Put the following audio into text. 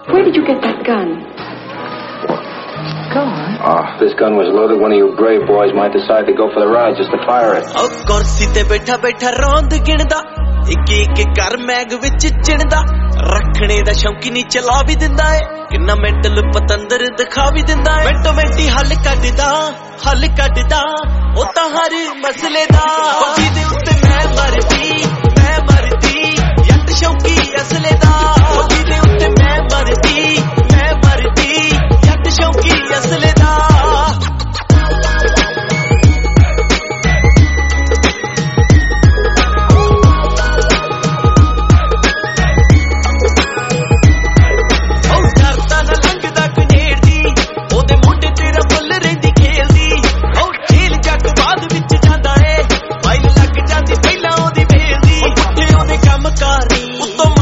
Where did you get that gun? Go on. If this gun was loaded, one of you brave boys might decide to go for the ride just to fire it. Oh, kursi te baitha baitha round ginda ਇੱਕ ਇੱਕ ਕਰ mag ਵਿੱਚ ਚਿਣਦਾ ਰੱਖਣੇ ਦਾ ਸ਼ੌਂਕੀ ਨਹੀਂ ਚਲਾ ਵੀ ਦਿੰਦਾ ਏ ਕਿੰਨਾ mental ਪਤੰਦਰ ਦਿਖਾ ਵੀ ਦਿੰਦਾ ਏ ਮਿੰਟੋ ਮਿੰਟੀ ਹੱਲ ਕੱਢਦਾ ਉਹ ਤਾਂ ਹਰ ਮਸਲੇ ਦਾ ਜਿਹਦੇ ਉੱਤੇ ਮੈਂ ਮਰਦੀ ਜੱਟ ਸ਼ੌਂਕੀ ਅਸਲੇ ਦਾ ਜਿਹਦੇ ਉੱਤੇ ਮੈਂ ਮਰਦੀ ਜੱਟ ਸ਼ੌਂਕੀ ਅਸਲੇ ਦਾ Uttom